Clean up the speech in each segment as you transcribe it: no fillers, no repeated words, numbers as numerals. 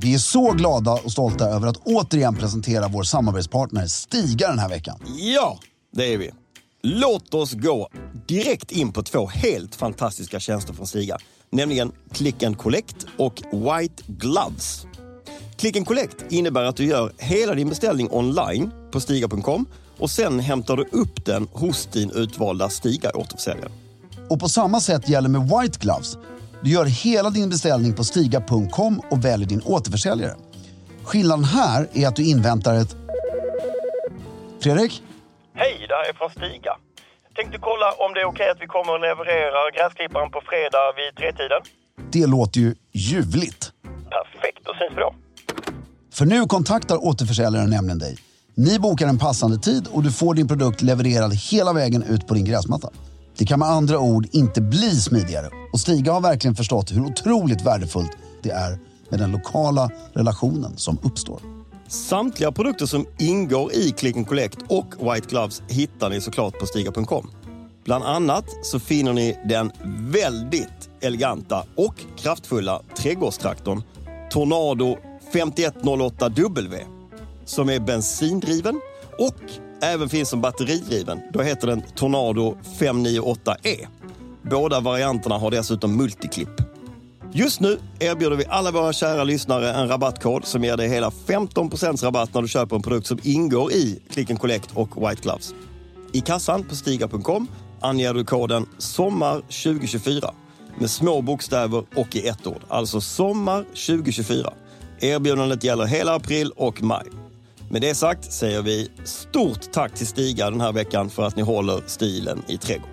Vi är så glada och stolta över att återigen presentera vår samarbetspartner Stiga den här veckan. Ja, det är vi. Låt oss gå direkt in på 2 helt fantastiska tjänster från Stiga. Nämligen Click and Collect och White Gloves. Click and Collect innebär att du gör hela din beställning online på stiga.com och sen hämtar du upp den hos din utvalda Stiga-återförsäljare. Och på samma sätt gäller med White Gloves. Du gör hela din beställning på stiga.com och väljer din återförsäljare. Skillnaden här är att du inväntar ett... Fredrik? Hej, det här är från Stiga. Tänkte kolla om det är okej att vi kommer och levererar gräsklipparen på fredag vid 3-tiden. Det låter ju ljuvligt. Perfekt, då syns vi då. För nu kontaktar återförsäljaren nämligen dig. Ni bokar en passande tid och du får din produkt levererad hela vägen ut på din gräsmatta. Det kan med andra ord inte bli smidigare. Och Stiga har verkligen förstått hur otroligt värdefullt det är med den lokala relationen som uppstår. Samtliga produkter som ingår i Click and Collect och White Gloves hittar ni såklart på stiga.com. Bland annat så finner ni den väldigt eleganta och kraftfulla trädgårdstraktorn Tornado 5108W som är bensindriven och även finns som batteridriven. Då heter den Tornado 598E. Båda varianterna har dessutom multiklipp. Just nu erbjuder vi alla våra kära lyssnare en rabattkod som ger dig hela 15% rabatt när du köper en produkt som ingår i Click and Collect och White Gloves. I kassan på stiga.com anger du koden SOMMAR2024 med små bokstäver och i ett ord. Alltså SOMMAR2024. Erbjudandet gäller hela april och maj. Med det sagt säger vi stort tack till Stiga den här veckan för att ni håller stilen i trädgården.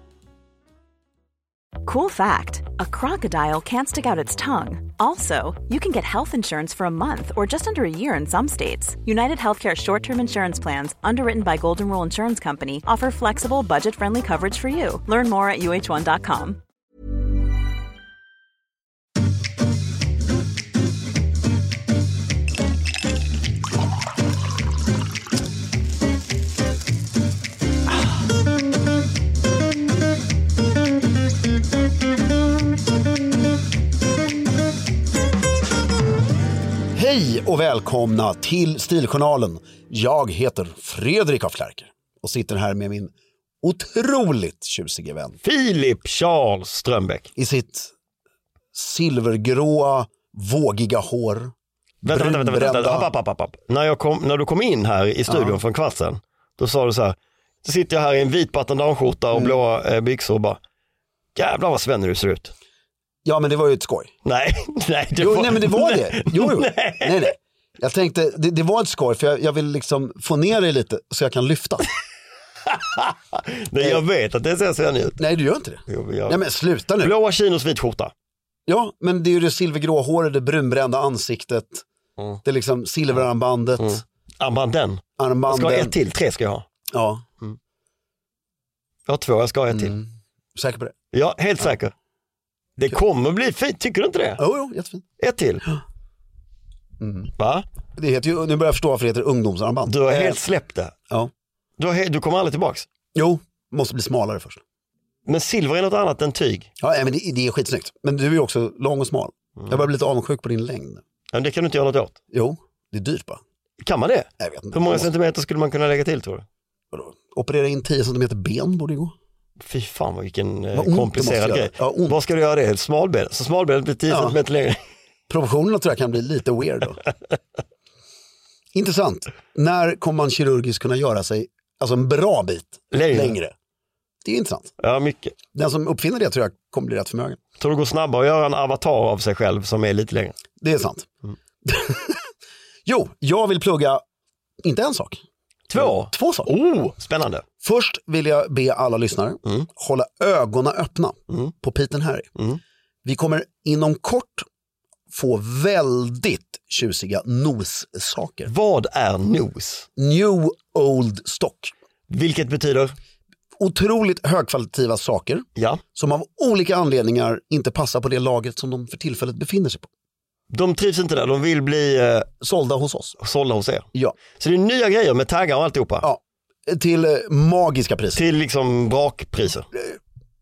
Cool fact, a crocodile can't stick out its tongue. Also, you can get health insurance for a month or just under a year in some states. United Healthcare short-term insurance plans, underwritten by Golden Rule Insurance Company, offer flexible, budget-friendly coverage for you. Learn more at uh1.com. Hej och välkomna till Stiljournalen. Jag heter Fredrik af Klerker och sitter här med min otroligt tjusiga vän Filip Charles Strömbäck. I sitt silvergråa, vågiga hår. Vänta. När du kom in här i studion för en kvart sedan, då sa du så här: så sitter jag här i en vit batandanskjorta och blåa byxor och bara, jävlar vad svennig du ser ut. Ja, men det var ju ett skoj. Nej, men det var det. Jo. Nej. Jag tänkte, det var ett skoj för jag vill liksom få ner det lite så jag kan lyfta. Nej, jag vet att det ser svennig ut. Nej, du gör inte det. Nej, men sluta nu. Blåa chinos, vit skjorta. Ja, men det är ju det silvergrå håret, det brunbrända ansiktet. Det är liksom silverarmbandet. Armbanden. Jag ska ha 1 till, 3 ska jag ha. Ja. Jag har 2, jag ska ha 1 till. Säker på det? Ja, helt säker. Det kommer bli fint, tycker du inte det? Jo, jättefint. 1 till. Va? Det heter ju, nu börjar jag förstå varför det heter ungdomsarmband. Du har helt släppt det. Ja. Du kommer aldrig tillbaks. Jo, måste bli smalare först. Men silver är något annat än tyg. Ja, men det är skitsnyggt. Men du är ju också lång och smal. Jag börjar bli lite avundsjuk på din längd. Men det kan du inte göra något åt. Jo, det är dyrt bara. Kan man det? Jag vet inte. Hur många centimeter skulle man kunna lägga till, tror du? Vadå? Operera in 10 centimeter ben borde gå. Fy fan vilken komplicerad grej. Ja, vad ska du göra det? Smalben? Så smalbenet blir 10 centimeter längre. Proportionerna tror jag kan bli lite weird då. Intressant. När kommer man kirurgiskt kunna göra sig alltså en bra bit längre? Det är intressant. Ja, mycket. Den som uppfinner det tror jag kommer bli rätt förmögen. Tror du går snabbare att göra en avatar av sig själv som är lite längre? Det är sant. Jo, jag vill plugga inte en sak. 2 saker. Spännande. Först vill jag be alla lyssnare hålla ögonen öppna på Pete and Harry. Vi kommer inom kort få väldigt tjusiga nos-saker. Vad är nos? New Old Stock. Vilket betyder? Otroligt högkvalitativa saker som av olika anledningar inte passar på det laget som de för tillfället befinner sig på. De trivs inte där, de vill bli sålda hos oss. Sålda hos er. Ja. Så det är nya grejer med taggar och alltihopa? Ja, till magiska priser. Till liksom vrakpriser.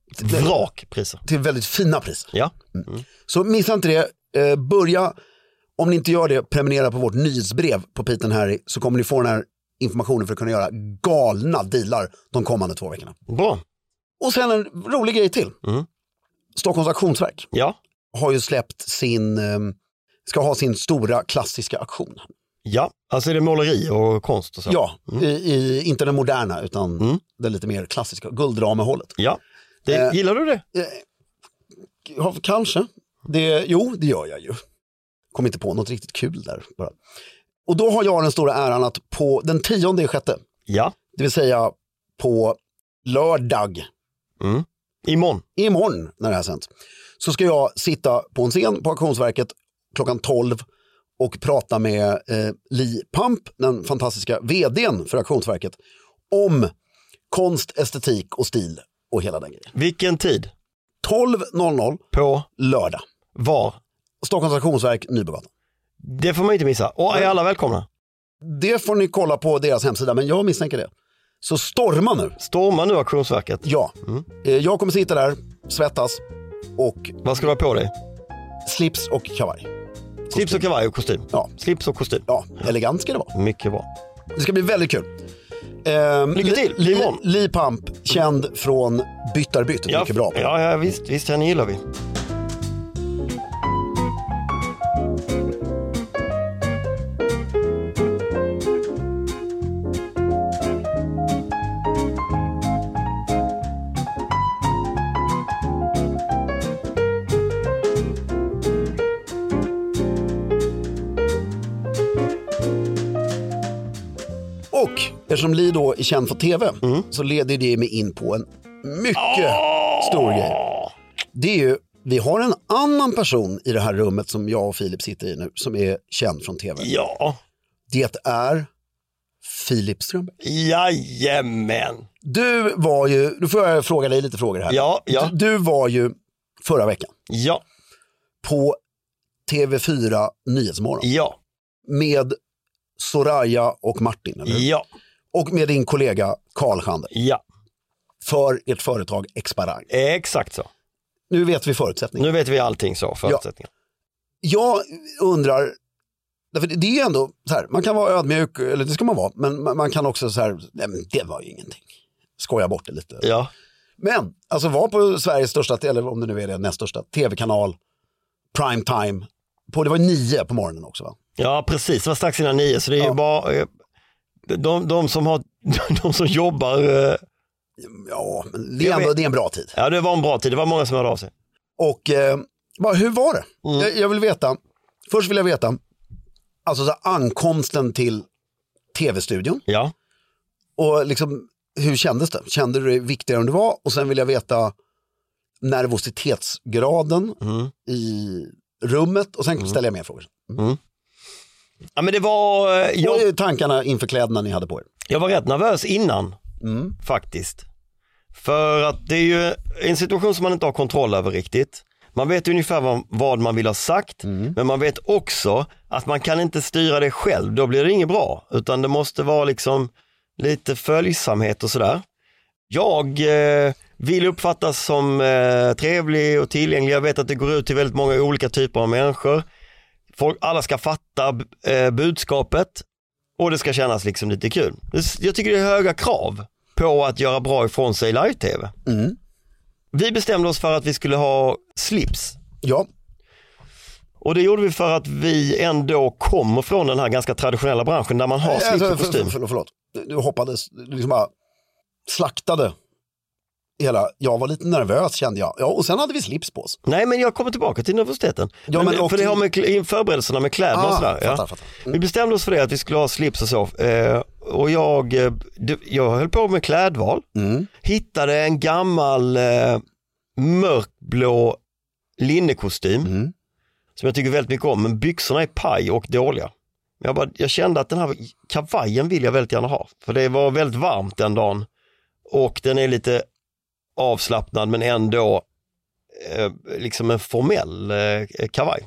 Vrakpriser. Till väldigt fina priser. Ja. Så missa inte det. Börja Om ni inte gör det, prenumerera på vårt nyhetsbrev på Pete & Harry, så kommer ni få den här informationen för att kunna göra galna dealar de kommande 2 veckorna. Bra. Och sen en rolig grej till. Stockholms auktionsverk har ju släppt ska ha sin stora klassiska auktion. Ja, alltså är det måleri och konst och så? Ja, inte den moderna utan det lite mer klassiska, guldramehållet. Ja, gillar du det? Ja, kanske. Det gör jag ju. Kom inte på något riktigt kul där bara. Och då har jag den stora äran att på den 10/6, det vill säga på lördag, imorgon när det här sänds, så ska jag sitta på en scen på Auktionsverket klockan 12 och prata med Li Pamp, den fantastiska vdn för Auktionsverket, om konst, estetik och stil och hela den grejen. Vilken tid? 12:00 på lördag. Var? Stockholms auktionsverk, Nybrogatan. Det får man inte missa. Och är alla välkomna? Det får ni kolla på deras hemsida, men jag misstänker det. Så storma nu. Storma nu auktionsverket? Ja. Jag kommer sitta där, svettas och... Vad ska du ha på dig? Slips och kavaj. Slips och kavaj och kostym? Ja. Slips och kostym? Ja, elegant ska det vara. Mycket bra. Det ska bli väldigt kul. Lycka till, Li Pamp, känd från Byttarbytt. Mycket bra på. Ja, visst, henne gillar vi. Och eftersom Li då är känd för tv så leder det mig in på en mycket stor grej. Det är ju, vi har en annan person i det här rummet som jag och Filip sitter i nu som är känd från tv. Ja. Det är Filip Strömberg. Jajamän. Du var ju, då får jag fråga dig lite frågor här. Ja. Du var ju förra veckan. Ja. På TV4 Nyhetsmorgon. Ja. Med Soraya och Martin, eller? Ja. Och med din kollega Karl Schander. Ja. För ert företag Exparang. Exakt så. Nu vet vi förutsättningar. Nu vet vi allting så, förutsättningar. Ja. Jag undrar, därför det är ändå så här, man kan vara ödmjuk, eller det ska man vara, men man kan också så här, nej men det var ju ingenting. Skoja bort det lite. Ja. Men, alltså var på Sveriges största, eller om det nu är det näst största, tv-kanal, prime time, det var 9 på morgonen också, va? Ja, precis. Det var strax innan 9, så det är ju bara de som jobbar. Ja, men det är en bra tid. Ja, det var en bra tid. Det var många som hörde av sig. Och hur var det? Jag vill veta, först vill jag veta, alltså så ankomsten till tv-studion. Ja. Och liksom, hur kändes det? Kände du det viktigare än du var? Och sen vill jag veta nervositetsgraden i rummet. Och sen ställer jag mer frågor. Ja, men det var... Och tankarna inför kläderna ni hade på er. Jag var rätt nervös innan, faktiskt. För att det är ju en situation som man inte har kontroll över riktigt. Man vet ungefär vad man vill ha sagt, men man vet också att man kan inte styra det själv. Då blir det inget bra, utan det måste vara liksom lite följsamhet och sådär. Jag vill uppfattas som trevlig och tillgänglig. Jag vet att det går ut till väldigt många olika typer av människor. Alla ska fatta budskapet och det ska kännas liksom lite kul. Jag tycker det är höga krav på att göra bra ifrån sig live-tv. Vi bestämde oss för att vi skulle ha slips. Ja. Och det gjorde vi för att vi ändå kommer från den här ganska traditionella branschen där man har slips och kostym. Förlåt. Du hoppades, liksom bara slaktade hela. Jag var lite nervös, kände jag. Ja, och sen hade vi slips på oss. Nej, men jag kommer tillbaka till nervositeten. Ja, men för det har med förberedelserna med kläder och sådär. Fattar. Vi bestämde oss för det, att vi skulle ha slips och så. Och jag höll på med klädval. Hittade en gammal mörkblå linnekostym som jag tycker väldigt mycket om. Men byxorna är paj och dåliga. Jag kände att den här kavajen vill jag väldigt gärna ha. För det var väldigt varmt den dagen. Och den är lite avslappnad men ändå liksom en formell kavaj.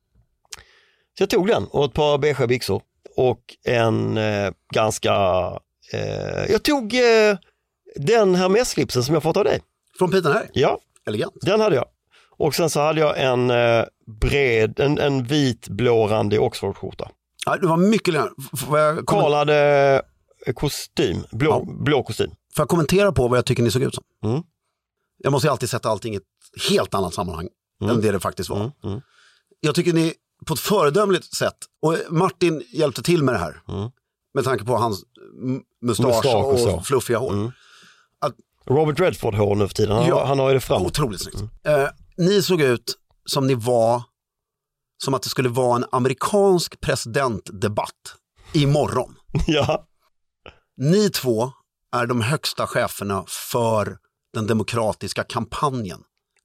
Så jag tog den och ett par beige byxor och en ganska jag tog den här messlipsen som jag fått av dig. Från Pete & Harry? Ja. Elegant. Den hade jag. Och sen så hade jag en en vit blårandig Oxford-skjorta. Ja, det var mycket längre. Karl hade kostym, blå kostym. Får jag kommentera på vad jag tycker ni såg ut som? Mm. Jag måste ju alltid sätta allting i ett helt annat sammanhang än det faktiskt var. Jag tycker ni på ett föredömligt sätt, och Martin hjälpte till med det här, med tanke på hans mustasch och fluffiga hår. Robert Redford hår nu för tiden, han har ju det framåt. Otroligt snyggt. Ni såg ut som ni var, som att det skulle vara en amerikansk presidentdebatt imorgon. Ja. Ni två är de högsta cheferna för den demokratiska kampanjen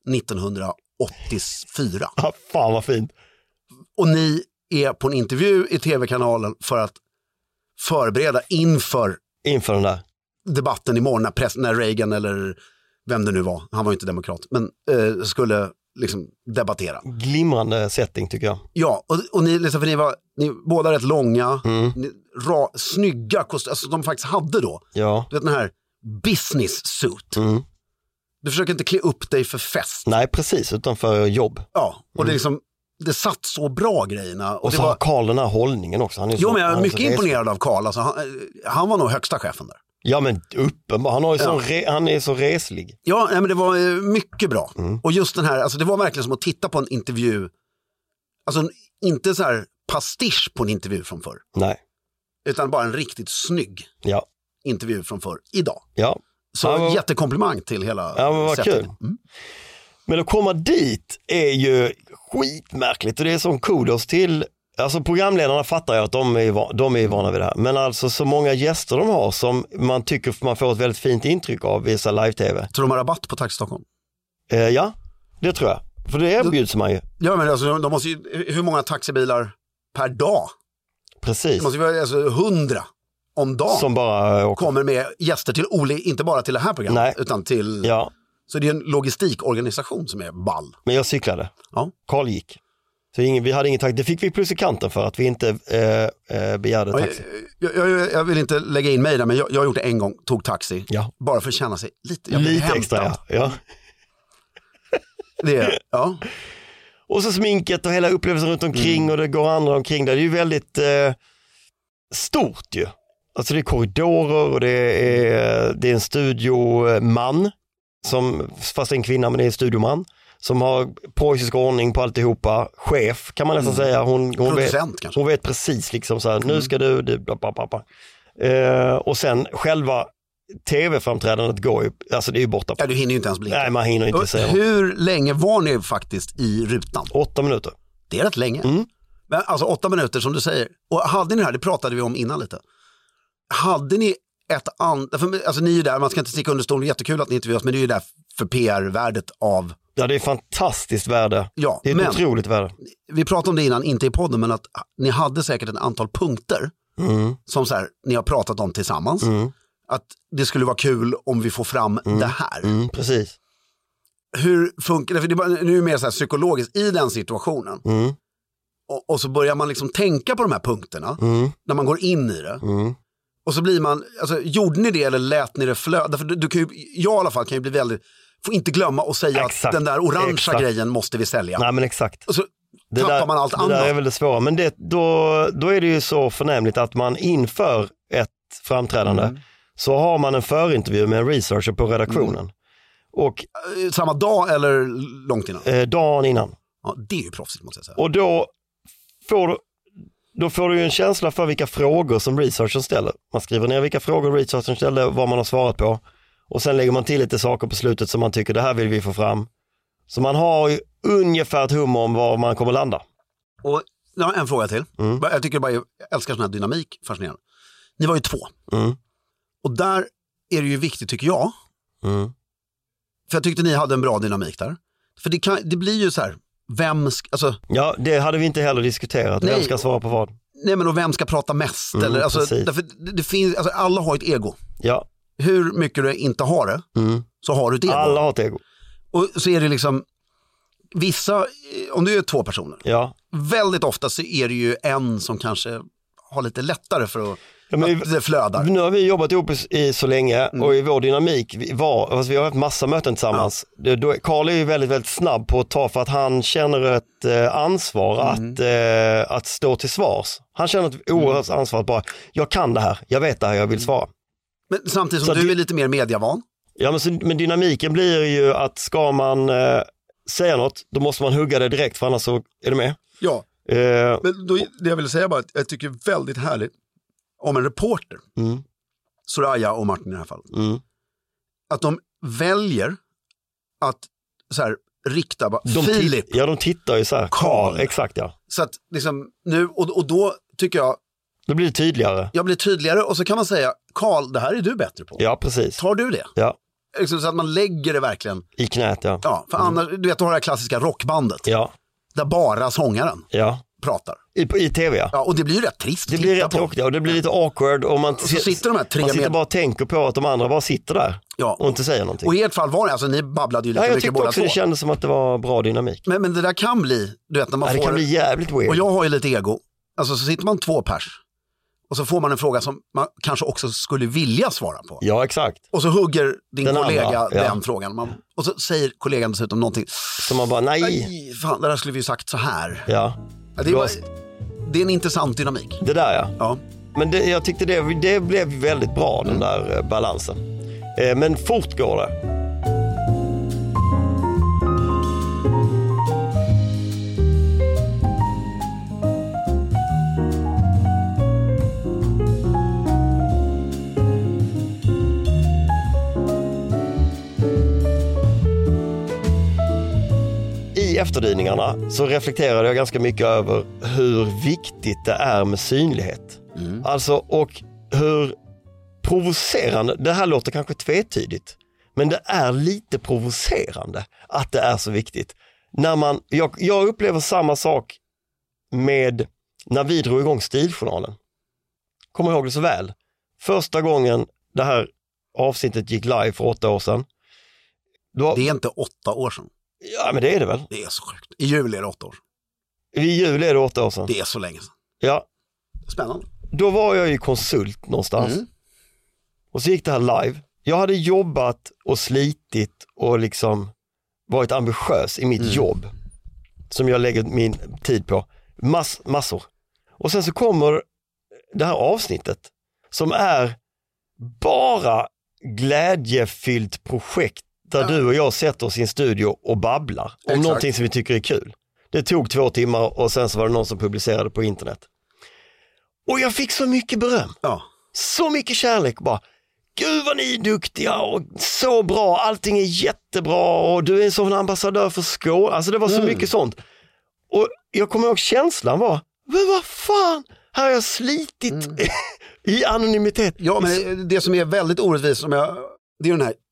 1984. Ja, fan vad fint. Och ni är på en intervju i tv-kanalen för att förbereda inför den där debatten imorgon när Reagan eller vem det nu var, han var ju inte demokrat, men skulle liksom debattera. Glimrande setting tycker jag. Ja, och ni, liksom, för ni båda rätt långa, snygga kostymer, alltså de faktiskt hade då. Ja. Du vet den här business suit. Du försöker inte klä upp dig för fest. Nej, precis, utan för jobb. Ja, och det liksom, det satt så bra grejerna. Och så har Karl den här hållningen också. Han är men jag är mycket imponerad av Karl. Alltså, han var nog högsta chefen där. Ja, men uppenbar. Han är så reslig. Ja, men det var mycket bra. Och just den här, alltså det var verkligen som att titta på en intervju. Alltså inte så här pastisch på en intervju från förr. Nej. Utan bara en riktigt snygg intervju från förr idag. Ja. Så jättekomplimang till hela men vad sättet. Kul. Men att komma dit är ju skitmärkligt, och det är sån kudos till, alltså programledarna fattar jag att de är vana vid det här, men alltså så många gäster de har som man tycker man får ett väldigt fint intryck av vissa live-tv. Tror de har rabatt på Taxi Stockholm? Ja, det tror jag. För det erbjuds man ju. Ja, men alltså, de måste ju, hur många taxibilar per dag? Precis. Det måste ju vara 100 om dagen. Som bara kommer med gäster till inte bara till det här programmet, utan till... Ja. Så det är en logistikorganisation som är ball. Men jag cyklade. Ja. Karl gick. Så vi hade ingen taxi. Det fick vi plus i kanten för att vi inte begärde taxi. Jag vill inte lägga in mig där, men jag har gjort det en gång. Tog taxi. Ja. Bara för att känna sig lite extra. Ja. Ja. Och så sminket och hela upplevelsen runt omkring och det går andra omkring där. Det är ju väldigt stort ju. Alltså det är korridorer och det är en studioman, fast en kvinna, men det är en studioman som har preussisk ordning på alltihopa. Chef kan man nästan säga. Hon vet precis liksom så här, nu ska du och sen själva tv-framträdandet går ju, alltså det är ju borta på. Ja, du hinner ju inte ens blicka. Nej, man hinner inte säga. Hur länge var ni faktiskt i rutan? 8 minuter. Det är rätt länge. Men alltså 8 minuter som du säger. Och hade ni det här, det pratade vi om innan lite. Hade ni alltså ni är ju där, man ska inte sticka under stolen, jättekul att ni intervjuas, men det är ju där för PR-värdet av... Ja, det är fantastiskt värde. Ja, det är ett otroligt värde. Vi pratade om det innan, inte i podden, men att ni hade säkert ett antal punkter som så här, ni har pratat om tillsammans. Att det skulle vara kul om vi får fram det här. Precis. Hur funkar det? För det är bara, nu är det mer så här psykologiskt i den situationen. Och så börjar man liksom tänka på de här punkterna när man går in i det. Och så blir man, alltså gjorde ni det eller lät ni det flöda? För du kan ju, jag i alla fall kan ju bli väldigt, får inte glömma att säga att den där orangea grejen måste vi sälja. Nej, men exakt. Och så tappar man allt annat. Det där är väl det svåra, men då är det ju så förnämligt att man inför ett framträdande så har man en förintervju med en researcher på redaktionen. Och samma dag eller långt innan? Dagen innan. Ja, det är ju proffsigt måste jag säga. Och då får du ju en känsla för vilka frågor som researchen ställer. Man skriver ner vilka frågor researchen ställer, vad man har svarat på. Och sen lägger man till lite saker på slutet som man tycker det här vill vi få fram. Så man har ju ungefär ett hum om var man kommer landa. Och ja, en fråga till. Jag tycker jag älskar sån här dynamik, fascinerande. Ni var ju 2. Och där är det ju viktigt tycker jag. För jag tyckte ni hade en bra dynamik där. För det blir ju så här, ja, det hade vi inte heller diskuterat. Vem ska svara på vad? Nej, men och vem ska prata mest? Eller, alltså, därför det finns, alltså, alla har ett ego. Ja. Hur mycket du inte har det, så har du ett ego. Alla har ett ego. Och så är det liksom, vissa, om du är 2 personer, väldigt ofta så är det ju en som kanske har lite lättare för att Ja, men att det flödar. Nu har vi jobbat ihop i så länge och i vår dynamik, vi har haft massa möten tillsammans. Carl är ju väldigt, väldigt snabb på att ta, för att han känner ett ansvar att stå till svars. Han känner ett oerhört ansvar att bara, jag kan det här, jag vet det här, jag vill svara. Men samtidigt som du är lite mer mediavan. Ja, men dynamiken blir ju att ska man säga något, då måste man hugga det direkt, för annars så är det med. Ja, men då, det jag vill säga bara att jag tycker väldigt härligt om en reporter, Soraya och Martin i det här fallet, att de väljer att så här, rikta bara, Filip. Ja, de tittar ju så här. Carl. Exakt, ja. Så att liksom nu, och då tycker jag, då blir det tydligare. Jag blir tydligare och så kan man säga, Carl, det här är du bättre på. Ja, precis. Tar du det? Ja. Så att man lägger det verkligen i knät, ja. Ja, för annars, du vet, du har det här klassiska rockbandet. Ja. Där bara sångaren pratar. I tv, ja. Ja, och det blir ju rätt trist. Det blir rätt tråkigt, och det blir lite awkward. Och man sitter de här tre man sitter bara och tänker på att de andra bara sitter där och inte säger någonting. Och i ert fall var det, alltså ni babblade ju lite mycket båda två. Jag tyckte också det kändes som att det var bra dynamik. Men det där kan bli, du vet, när man får... det kan bli jävligt weird. Och jag har ju lite ego. Alltså så sitter man 2 pers. Och så får man en fråga som man kanske också skulle vilja svara på. Ja, exakt. Och så hugger din kollega andra, den frågan. Och så säger kollegan dessutom någonting. Så man bara, nej. Fan, det där skulle vi ju sagt så här. Ja. Det är en intressant dynamik. Det där, ja. Men jag tyckte det blev väldigt bra, den där balansen. Men fort går det. I efterdyningarna så reflekterade jag ganska mycket över hur viktigt det är med synlighet. Alltså, och hur provocerande, det här låter kanske tvetydigt, men det är lite provocerande att det är så viktigt. När jag upplever samma sak med när vi drog igång Stiljournalen. Kommer ihåg det så väl. Första gången det här avsnittet gick live för 8 år sedan. Det är inte 8 år sedan. Ja, men det är det väl. Det är så sjukt. I juli är det 8 år. I juli är det 8 år sedan. Det är så länge sedan. Ja. Spännande. Då var jag ju konsult någonstans. Och så gick det här live. Jag hade jobbat och slitit och liksom varit ambitiös i mitt jobb. Som jag lägger min tid på. Massor. Och sen så kommer det här avsnittet som är bara glädjefyllt projekt där du och jag sätter oss i en studio och babblar om någonting som vi tycker är kul. Det tog 2 timmar och sen så var det någon som publicerade på internet. Och jag fick så mycket beröm. Ja. Så mycket kärlek bara. Gud vad ni är duktiga och så bra. Allting är jättebra och du är en sån ambassadör för Skåne. Alltså det var så mycket sånt. Och jag kommer ihåg känslan var, men vad fan, här har jag slitit i anonymitet. Ja, men det som är väldigt orättvist, det är den här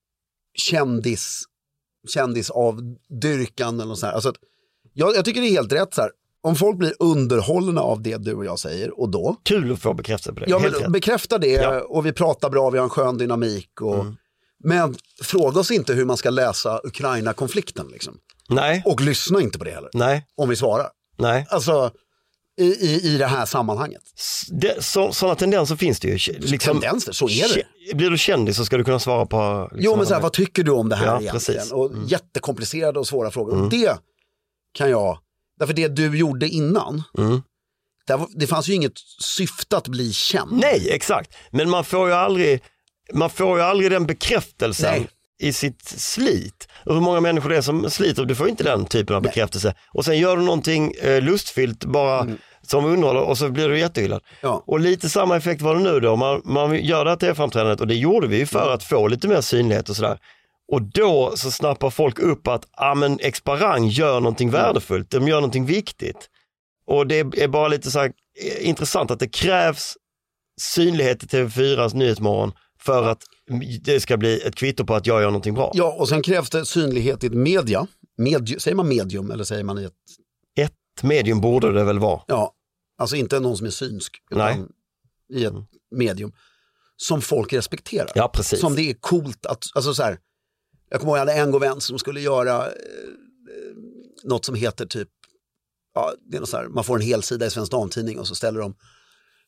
kändisavdyrkan eller så här. Alltså, jag tycker det är helt rätt så här. Om folk blir underhållna av det du och jag säger, och då... Kul att få bekräfta på det. Ja, men bekräfta det och vi pratar bra, vi har en skön dynamik. Och, men fråga oss inte hur man ska läsa Ukraina-konflikten liksom. Nej. Och lyssna inte på det heller. Nej. Om vi svarar. Nej. Alltså, i det här sammanhanget. Sådana tendenser finns det ju. Liksom, tendenser, så är det. Blir du kändis så ska du kunna svara på... Liksom, jo, men så här, vad tycker du om det här egentligen? Precis. Och jättekomplicerade och svåra frågor. Och det kan jag... Därför det du gjorde innan, det fanns ju inget syfte att bli känd. Nej, exakt. Men man får ju aldrig den bekräftelsen i sitt slit. Och hur många människor det är som sliter, du får inte den typen av bekräftelse. Och sen gör du någonting lustfyllt bara som underhåller och så blir du jättehyllad. Ja. Och lite samma effekt var det nu då. Man gör det här tv-framträdandet och det gjorde vi ju för att få lite mer synlighet och sådär. Och då så snappar folk upp att Exparang gör någonting värdefullt, de gör någonting viktigt. Och det är bara lite så här intressant att det krävs synlighet i TV4s Nyhetsmorgon för att det ska bli ett kvitto på att jag gör någonting bra. Ja, och sen krävs det synlighet i ett media. Säger man medium eller säger man i ett... Ett medium borde det väl vara. Ja, alltså inte någon som är synsk, utan i ett medium som folk respekterar. Ja, precis. Som det är coolt att, alltså så här, jag kommer ihåg att jag hade en god vän som skulle göra något som heter typ, ja, det är något så här, man får en hel sida i Svensk Damtidning och så ställer de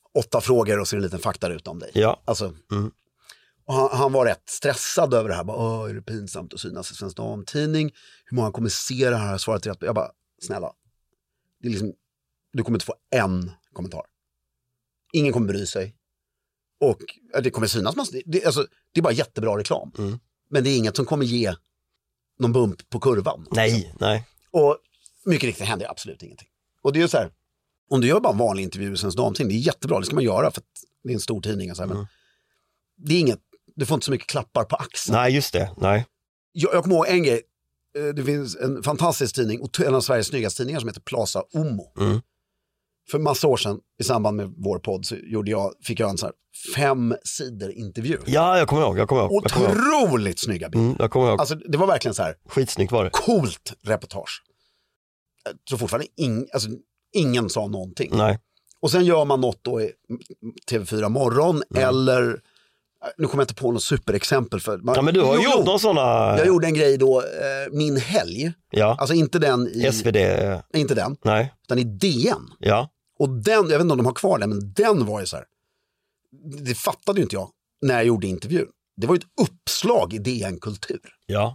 8 frågor och så är det en liten faktaruta om dig. Ja. Alltså, och han var rätt stressad över det här. Bara, är det pinsamt att synas i Svensk Damtidning? Hur många kommer se det här? Svaret rätt. Jag bara, snälla. Det är liksom, du kommer inte få en kommentar. Ingen kommer bry sig. Och det kommer synas massor. Det är bara jättebra reklam. Men det är inget som kommer ge någon bump på kurvan. Nej. Och mycket riktigt händer absolut ingenting. Och det är ju så här, om du gör bara en vanlig intervju i Svensk Damtidning, det är jättebra, det ska man göra för att det är en stor tidning. Så här, men det är inget, du får inte så mycket klappar på axeln. Nej, just det. Nej. Jag kommer ihåg en grej, det finns en fantastisk tidning, en av Sveriges snyggaste tidningar som heter Plaza Omo. För massa år sedan i samband med vår podd så fick jag en så här 5 sidor intervju. Ja, jag kommer ihåg. Otroligt snygga bilder. Jag kommer ihåg. Alltså det var verkligen så här. Skitsnyggt var det. Coolt reportage. Jag tror fortfarande ingen sa någonting. Nej. Och sen gör man något då i TV4 morgon eller, nu kommer jag inte på något superexempel. Ja, men du har gjort någon sådana... Jag gjorde en grej då, Min helg. Ja. Alltså inte den i... SvD. Inte den. Nej. Utan i DN. Ja. Och den, jag vet inte om de har kvar den, men den var ju så här. Det fattade ju inte jag när jag gjorde intervjun. Det var ju ett uppslag i DN-kultur. Ja.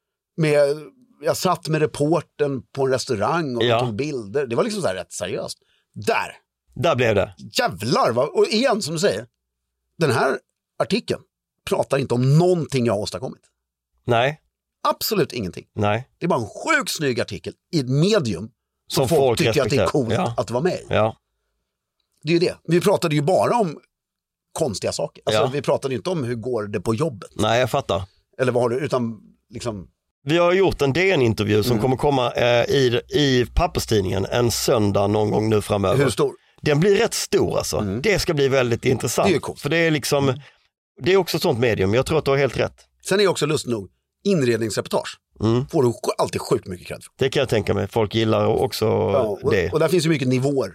Jag satt med reporten på en restaurang och tog bilder. Det var liksom så här rätt seriöst. Där blev det. Jävlar, och igen som du säger, den här artikeln pratar inte om någonting jag har åstadkommit. Nej. Absolut ingenting. Nej. Det är bara en sjukt snygg artikel i ett medium som folk tycker att det är coolt att vara med i. Ja. Det är ju det. Vi pratade ju bara om konstiga saker. Alltså, vi pratade ju inte om hur går det på jobbet. Nej, jag fattar. Eller vad har du, utan liksom... Vi har gjort en DN-intervju som kommer komma i papperstidningen en söndag någon gång nu framöver. Hur stor? Den blir rätt stor alltså. Det ska bli väldigt intressant. Det är coolt. För det är liksom, det är också ett sånt medium. Jag tror att du har helt rätt. Sen är också lust nog, inredningsreportage. Får du alltid sjukt mycket cred för. Det kan jag tänka mig. Folk gillar också det. Och där finns ju mycket nivåer.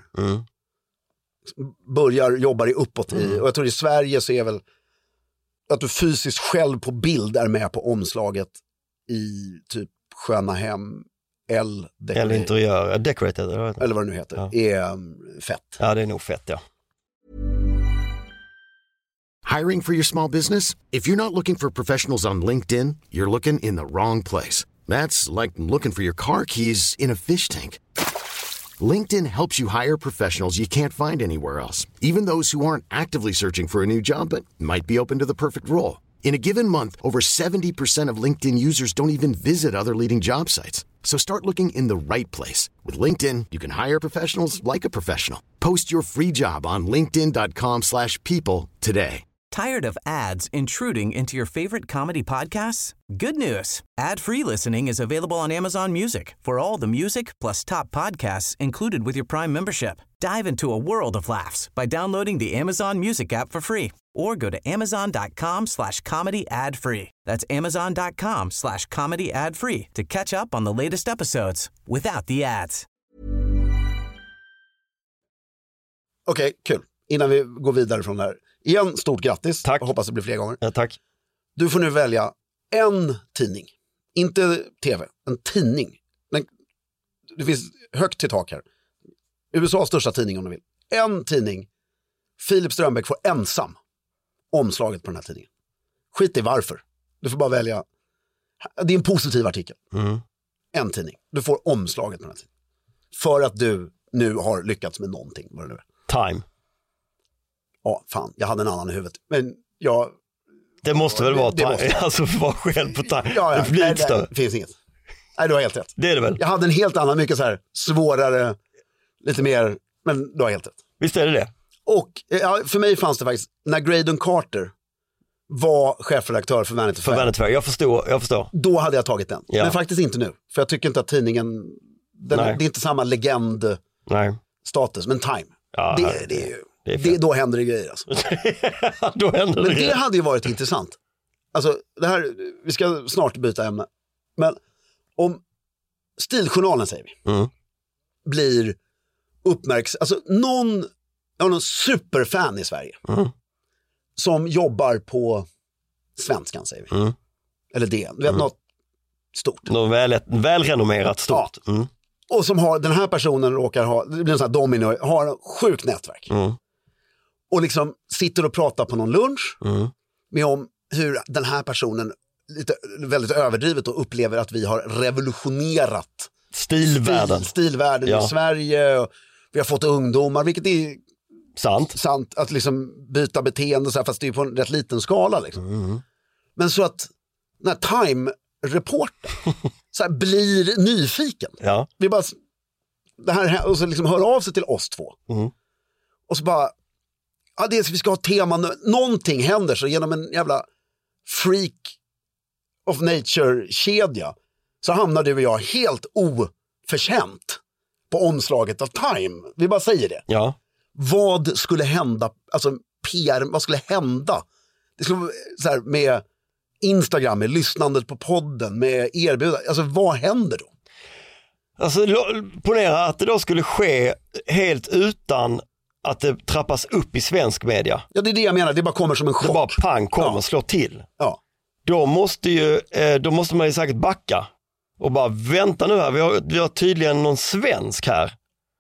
Jobbar i uppåt i. Och jag tror i Sverige så är väl att du fysiskt själv på bild är med på omslaget i typ Sköna hem eller interiör, decorated eller vad det nu heter, är fett. Ja, det är nog fett, ja. Hiring for your small business? If you're not looking for professionals on LinkedIn, you're looking in the wrong place. That's like looking for your car keys in a fish tank. LinkedIn helps you hire professionals you can't find anywhere else, even those who aren't actively searching for a new job but might be open to the perfect role. In a given month, over 70% of LinkedIn users don't even visit other leading job sites. So start looking in the right place. With LinkedIn, you can hire professionals like a professional. Post your free job on linkedin.com/people today. Tired of ads intruding into your favorite comedy podcasts? Good news. Ad-free listening is available on Amazon Music for all the music plus top podcasts included with your Prime membership. Dive into a world of laughs by downloading the Amazon Music app for free or go to amazon.com/comedy ad-free. That's amazon.com/comedy ad-free to catch up on the latest episodes without the ads. Okej, kul. Innan vi går vidare från det här. Igen, stort grattis. Tack. Jag hoppas det blir fler gånger. Ja, tack. Du får nu välja en tidning. Inte tv, en tidning. Det finns högt till tak här. USAs största tidning om du vill. En tidning. Filip Strömbäck får ensam omslaget på den här tidningen. Skit i varför. Du får bara välja. Det är en positiv artikel. En tidning. Du får omslaget på den här tidningen. För att du nu har lyckats med någonting. Vad det nu är. Time. Ja, fan. Jag hade en annan i huvudet. Men det måste väl vara Time. Alltså vara själv på Time. Ja, det blir nej, inte större. Det finns inget. Nej, du har helt rätt. Det är det väl. Jag hade en helt annan, mycket så här svårare, lite mer, men du har helt rätt. Visst är det. Och för mig fanns det faktiskt, när Graydon Carter var chefredaktör för Vanity Fair. Jag förstår. Då hade jag tagit den. Ja. Men faktiskt inte nu. För jag tycker inte att tidningen, det är inte samma legend-status, men Time. Ja, då händer det grejer alltså. Då händer men det hade ju varit intressant. Alltså, det här, vi ska snart byta ämne. Men om Stiljournalen, säger vi, blir uppmärksam, alltså någon superfan i Sverige som jobbar på Svenskan, säger vi. Eller DN, du vet, något stort. Något välrenommerat stort. Ja. Och som har, den här personen råkar ha, det blir en sån här domino, har en sjuk nätverk. och liksom sitter och pratar på någon lunch med om hur den här personen lite väldigt överdrivet och upplever att vi har revolutionerat stilvärlden i Sverige. Och vi har fått ungdomar, vilket är sant att liksom byta beteende så här, fast det är på en rätt liten skala liksom. Men så att den här Time-reporten så här, blir nyfiken. Vi bara det här, och så liksom hör av sig till oss två. Och så bara vi ska ha tema, någonting händer så genom en jävla freak of nature-kedja så hamnar du och jag helt oförtjänt på omslaget av Time. Vi bara säger det. Ja. Vad skulle hända, alltså PR, vad skulle hända? Det skulle vara så här med Instagram, med lyssnandet på podden, med erbjudande. Alltså vad händer då? Alltså ponera att det då skulle ske helt utan att det trappas upp i svensk media. Ja, det är det jag menar, det bara kommer som en chock. Det bara pang kommer och slår till. Ja. Då måste man ju säkert backa och bara vänta nu här, vi har tydligen någon svensk här.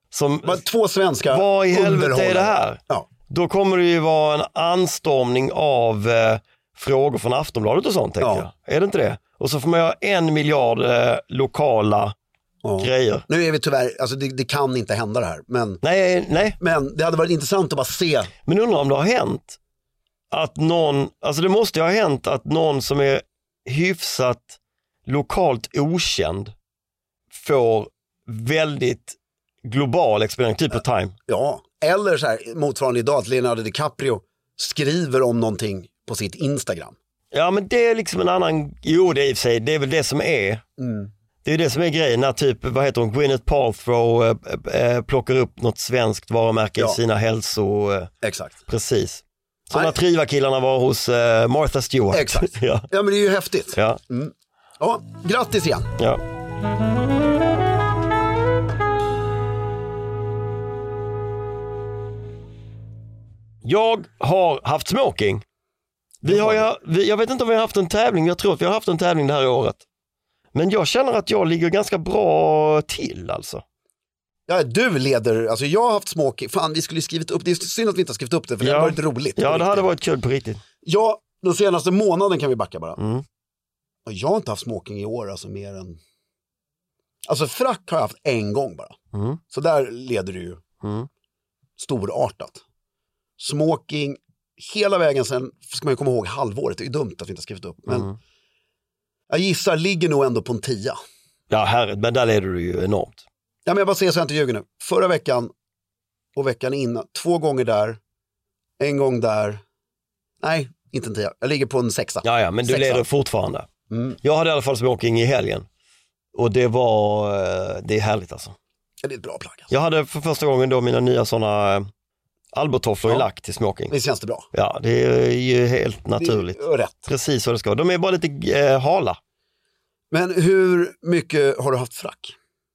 Två svenska. Vad i helvete är det här? Ja. Då kommer det ju vara en anstormning av frågor från Aftonbladet och sånt, tänker jag. Är det inte det? Och så får man ha 1 miljard lokala grejer. Nu är vi tyvärr, alltså det kan inte hända det här. Men, nej. Men det hade varit intressant att bara se. Men undrar om det har hänt att någon, alltså det måste ju ha hänt att någon som är hyfsat lokalt okänd får väldigt global exponering, typ på Time. Ja, eller så här motsvarande idag att Leonardo DiCaprio skriver om någonting på sitt Instagram. Ja, men det är liksom en annan, det är i och för sig, det är väl det som är. Det är det som är grejen när typ, vad heter hon, Gwyneth Paltrow plockar upp något svenskt varumärke i sina Exakt. Precis. Som när Triva-killarna var hos Martha Stewart. Exakt. Ja, men det är ju häftigt. Ja. Ja, grattis igen. Ja. Jag har haft smoking. Jag vet inte om vi har haft en tävling. Jag tror att vi har haft en tävling det här året. Men jag känner att jag ligger ganska bra till alltså. Ja, du leder, alltså jag har haft smoking. Fan, vi skulle skrivit upp, det är synd att vi inte har skrivit upp det för det hade varit roligt. Ja, det hade varit kul på riktigt. Ja, den senaste månaden kan vi backa bara. Och jag har inte haft smoking i år, alltså mer än... Alltså frack har jag haft en gång bara. Så där leder du ju storartat. Smoking hela vägen sen, ska man ju komma ihåg halvåret, det är ju dumt att vi inte har skrivit upp. Men jag gissar, ligger nog ändå på en 10. Ja, herregud, men där leder du ju enormt. Ja, men jag bara säger så jag inte ljuger nu. Förra veckan och veckan innan, 2 gånger där, en gång där. Nej, inte en 10. Jag ligger på en 6. Ja, men du leder fortfarande. Jag hade i alla fall smoking i helgen. Och det är härligt alltså. Ja, det är ett bra plagg. Alltså. Jag hade för första gången då mina nya sådana albotofflor i lack till smoking. Det känns det bra. Ja, det är ju helt naturligt. Det är rätt. Precis vad det ska. De är bara lite hala. Men hur mycket har du haft frack?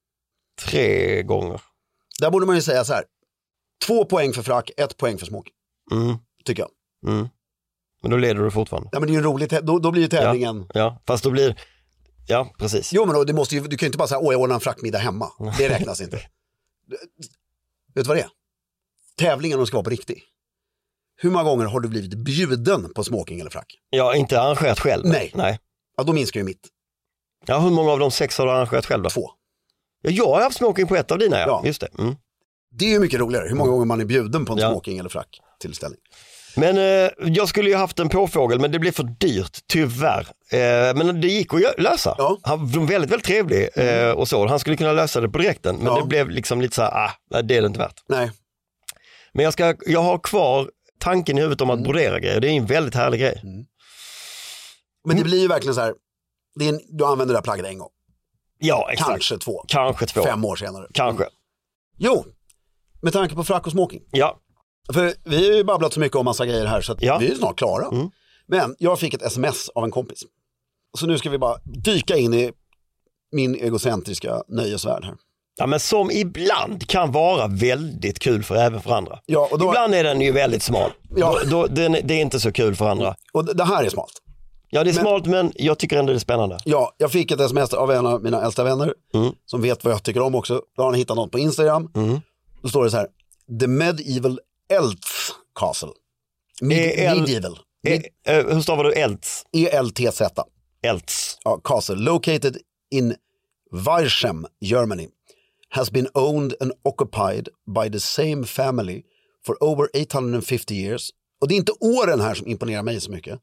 3 gånger. Där borde man ju säga så här. 2 poäng för frack, 1 poäng för smoking. Tycker jag. Men då leder du fortfarande. Ja, men det är ju roligt. Då blir ju tävlingen... Ja, fast då blir... Ja, precis. Jo, men då, du kan ju inte bara säga, jag ordnar en frackmiddag hemma. Det räknas inte. Vet du vad det är? Tävlingen ska vara på riktigt. Hur många gånger har du blivit bjuden på smoking eller frack? Ja, inte arrangerat själv. Nej. Ja, då minskar ju mitt. Ja, hur många av de 6 har du arrangerat själv då? 2. Ja, jag har haft smoking på ett av dina, ja. Just det. Det är ju mycket roligare. Hur många gånger man är bjuden på en smoking eller frack tillställning. Men jag skulle ju haft en påfågel, men det blev för dyrt, tyvärr. Men det gick att lösa. Ja. Han var väldigt, väldigt trevlig och så. Han skulle kunna lösa det på direkten, men det blev liksom lite så här, det är det inte värt. Nej. Men jag har kvar tanken i huvudet om att brodera grejer. Det är en väldigt härlig grej. Men det blir ju verkligen så här, du använder det här plagget en gång. Ja, exakt. Kanske 2. 5 år senare. Kanske. Jo, med tanke på frack och smoking. Ja. För vi har ju babblat så mycket om massa grejer här så att vi är snart klara. Men jag fick ett sms av en kompis. Så nu ska vi bara dyka in i min egocentriska nöjesvärld här. Ja, men som ibland kan vara väldigt kul även för andra. Ja, och ibland är den ju väldigt smal. Ja. Det är inte så kul för andra. Och det här är smalt. Ja, det är smalt, men jag tycker ändå det är spännande. Ja, jag fick ett sms av en av mina äldsta vänner som vet vad jag tycker om också. Då har han hittat något på Instagram. Då står det så här: The medieval elves Castle. Medieval. Hur stavar du Eltz? E-L-T-Z. Eltz. Ja, Castle. Located in Weirchem, Germany. Has been owned and occupied by the same family for over 850 years. Och det är inte åren här som imponerar mig så mycket.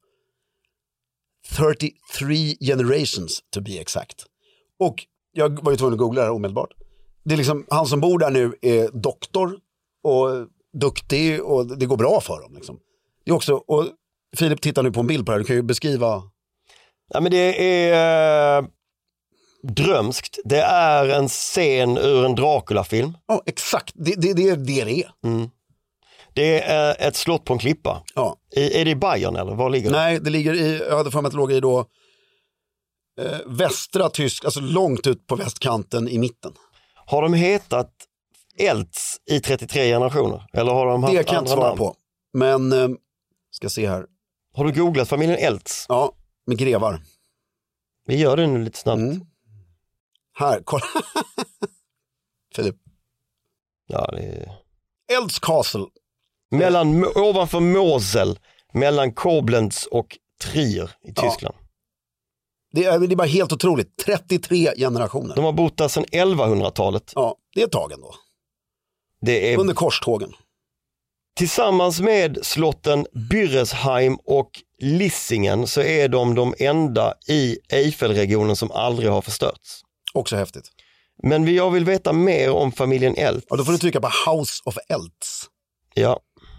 33 generations to be exact. Och jag var ju tvungen att googla det här omedelbart. Det är liksom, han som bor där nu är doktor och duktig och det går bra för dem liksom. Det är också, och Filip tittar nu på en bild på det här, du kan ju beskriva. Ja, men det är drömskt. Det är en scen ur en Dracula-film. Ja, exakt. Det är det är. Mm. Det är ett slott på en klippa. Ja. Är det i Bayern eller var ligger det? Nej, det ligger i, jag hade för mig att det låg i då västra Tyskland, alltså långt ut på västkanten i mitten. Har de hetat Eltz i 33 generationer? Eller har de haft det kan jag inte svara namn på. Men, ska se här. Har du googlat familjen Eltz? Ja, med grevar. Vi gör det nu lite snabbt. Mm. Här, kolla. Filip. Ja, det är... Eltz Castle. Ovanför Mosel, mellan Koblenz och Trier i Tyskland. Det är bara helt otroligt. 33 generationer. De har bott där sedan 1100-talet. Ja, det är ett tag ändå. Det är... Under korstågen. Tillsammans med slotten Büresheim och Lissingen så är de enda i Eiffelregionen som aldrig har förstörts. Också häftigt. Men jag vill veta mer om familjen Eltz. Ja, då får du trycka på House of Eltz. Ja.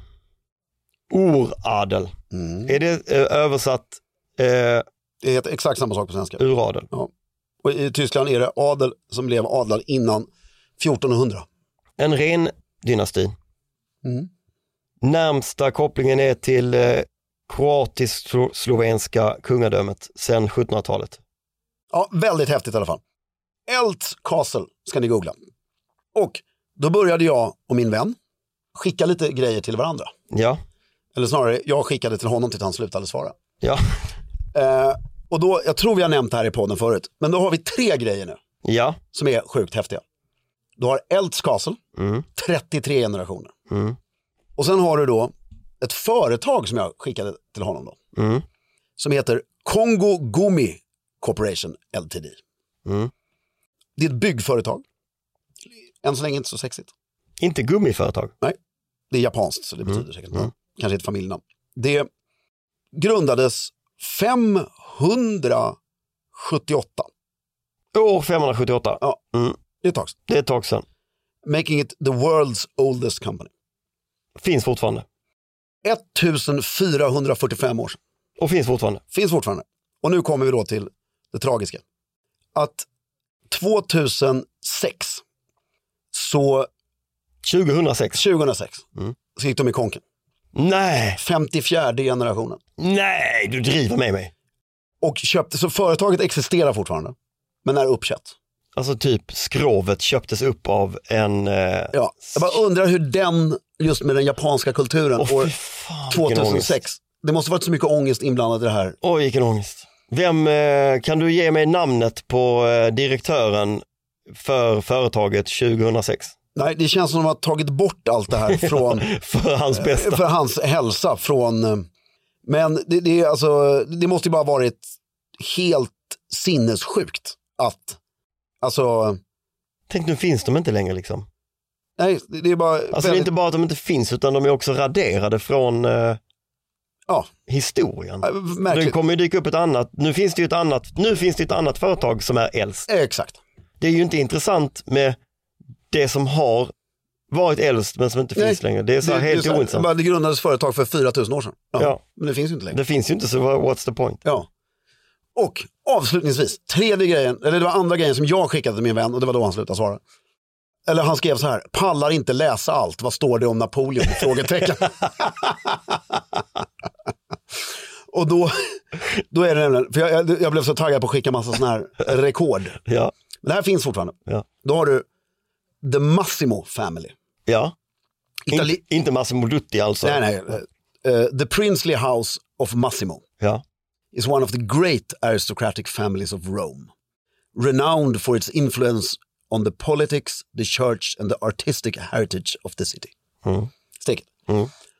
Uradel. Är det översatt? Det är exakt samma sak på svenska. Uradel. Ja. Och i Tyskland är det adel som blev adlad innan 1400. En ren dynasti. Mm. Närmsta kopplingen är till kroatisk-slovenska kungadömet sedan 1700-talet. Ja, väldigt häftigt i alla fall. Eltz Castle ska ni googla. Och då började jag och min vän skicka lite grejer till varandra. Ja. Eller snarare, jag skickade till honom tills han slutade svara. Ja. Och då, jag tror vi har nämnt det här i podden förut, men då har vi 3 grejer nu. Ja. Som är sjukt häftiga. Du har Eltz Castle, 33 generationer. Mm. Och sen har du då ett företag som jag skickade till honom då. Mm. Som heter Kongo Gumi Corporation Ltd. Mm. Det är ett byggföretag. Än så länge inte så sexigt. Inte gummiföretag. Nej, det är japanskt så det betyder säkert. Kanske ett familjenamn. Det grundades 578. År 578. Ja, det är ett tag sedan. Det är ett tag sedan. Making it the world's oldest company. Finns fortfarande. 1445 år sedan. Och finns fortfarande. Finns fortfarande. Och nu kommer vi då till det tragiska. Att 2006 så 2006 så gick de i konken. Nej. 54 generationen. Nej, du driver med mig. Och köpte, så företaget existerar fortfarande. Men är uppköpt. Alltså typ skrovet köptes upp av en... Ja, jag bara undrar hur den, just med den japanska kulturen, år fan, 2006. Det måste varit så mycket ångest inblandad i det här. Oj, vilken ångest. Vem, kan du ge mig namnet på direktören för företaget 2006? Nej, det känns som att de har tagit bort allt det här från... för hans bästa. För hans hälsa från... Men det är alltså, det måste ju bara varit helt sinnessjukt att... Alltså... Tänk, nu finns de inte längre liksom. Nej, det är bara... Alltså det är inte bara att de inte finns, utan de är också raderade från historien. Det kommer ju dyka upp ett annat... Nu finns det ju ett annat företag som är äldst. Exakt. Det är ju inte intressant med det som har varit äldst men som inte finns längre. Det är så helt ointressant. Det grundades företag för 4000 år sedan. Ja. Men det finns ju inte längre. Det finns ju inte, så what's the point? Ja. Och avslutningsvis, tredje grejen, eller det var andra grejen som jag skickade till min vän och det var då han slutade svara. Eller han skrev så här: pallar inte läsa allt, vad står det om Napoleon? Frågetecken. Och då är det nämligen, för jag blev så taggad på att skicka massa sån här rekord. Ja. Men det här finns fortfarande. Ja. Då har du The Massimo Family. Ja. Inte Massimo Dutti alltså. Nej. The Princely House of Massimo. Ja. Is one of the great aristocratic families of Rome. Renowned for its influence on the politics, the church and the artistic heritage of the city. Stick.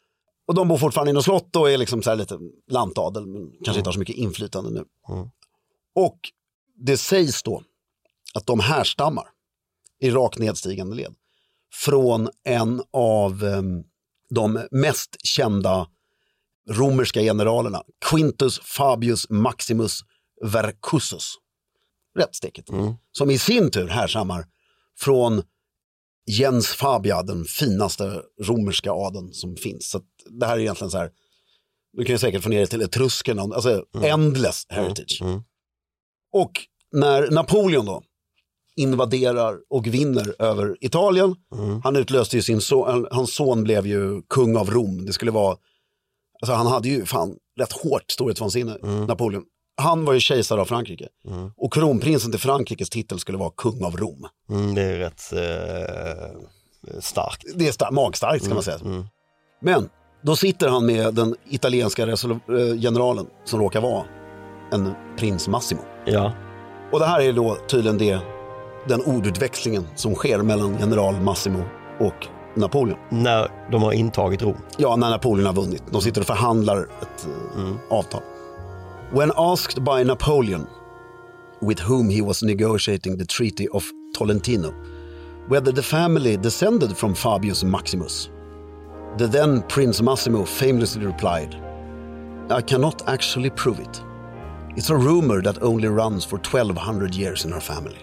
Och de bor fortfarande i något slott och är liksom så här lite lantadel, men kanske inte har så mycket inflytande nu. Och det sägs då att de härstammar i rakt nedstigande led från en av de mest kända romerska generalerna, Quintus Fabius Maximus Vercussus. Rätt stekigt. Som i sin tur härstammar från Jens Fabia, den finaste romerska adeln som finns. Så det här är egentligen så här, du kan ju säkert få ner det till etruskerna, alltså endless heritage. Och när Napoleon då invaderar och vinner över Italien, han utlöste ju hans son blev ju kung av Rom. Det skulle vara, alltså han hade ju fan rätt hårt storhetsvansinne, Napoleon. Han var ju kejsare av Frankrike. Och kronprinsen till Frankrikes titel skulle vara kung av Rom. Det är rätt starkt. Det är magstarkt ska man säga. Men då sitter han med den italienska generalen som råkar vara en prins Massimo. Ja. Och det här är då tydligen den ordutväxlingen som sker mellan general Massimo och Napoleon. När de har intagit Rom. Ja, när Napoleon har vunnit. De sitter och förhandlar ett avtal. When asked by Napoleon, with whom he was negotiating the Treaty of Tolentino, whether the family descended from Fabius Maximus, the then Prince Massimo famously replied, I cannot actually prove it. It's a rumor that only runs for 1200 years in our family.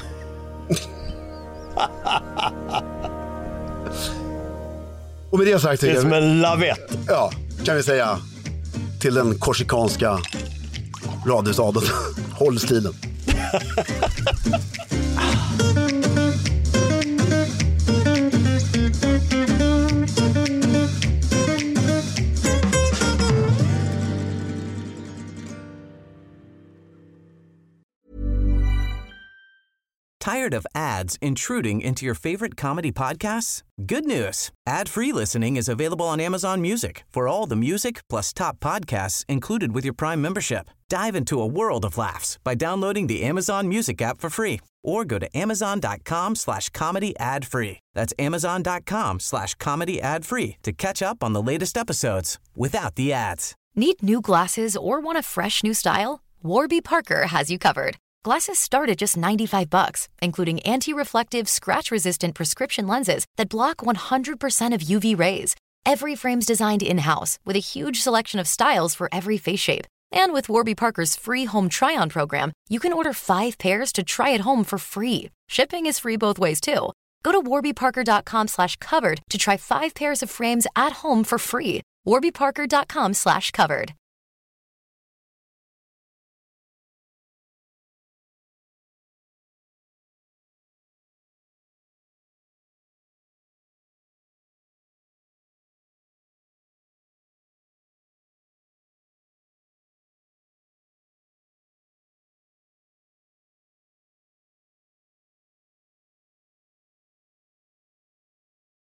Och med det sagt, det är som en lavett. Ja, kan vi säga till den korsikanska radhusadeln. Håll stilen. Tired of ads intruding into your favorite comedy podcasts? Good news. Ad-free listening is available on Amazon Music for all the music plus top podcasts included with your Prime membership. Dive into a world of laughs by downloading the Amazon Music app for free or go to amazon.com/comedy ad-free. That's amazon.com/comedy ad-free to catch up on the latest episodes without the ads. Need new glasses or want a fresh new style? Warby Parker has you covered. Glasses start at just $95, including anti-reflective, scratch-resistant prescription lenses that block 100% of UV rays. Every frame's designed in-house with a huge selection of styles for every face shape. And with Warby Parker's free home try-on program, you can order 5 pairs to try at home for free. Shipping is free both ways, too. Go to warbyparker.com/covered to try 5 pairs of frames at home for free. warbyparker.com/covered.